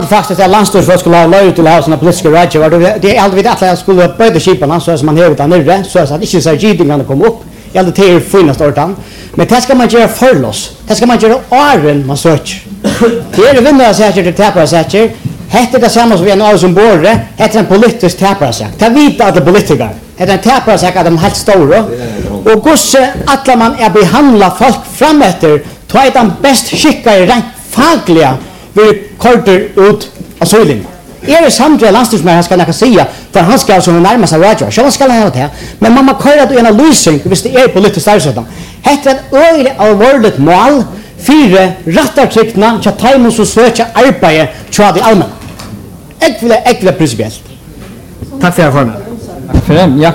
Faktiskt är landstyrelsen skulle ha löjt till ha såna politiska rådgivare. Det är aldrig att jag skulle böta skiparna så som man hör utan nere så att inte så gidingarna kommer upp. Jag hade till finast ordan. Men det ska man göra förloss. Det ska man göra åren man söker. Det är det vinnare säker till täpare säker. Hette det samma som vi har som borre. Hette en politisk täpare säker. Ta vita att det politiker. Hette en täpare säker att de helt stora. Och gosse att man är behandla folk framåter. Ta ett den bäst skickade rent fagliga vi kortar ut av söjling. Är det samtidigt landstingsmän han ska näka säga för han ska som närma sig radio. Så ska han ha det. Men man köra då en analysing visst det är politiskt arbete. Hette ett öle allvarligt mål fyra rättartryckna så tajmos och söka arbete tror det allmän. Äckla principiellt. Tack för erfarenheten. Tack för det. Ja.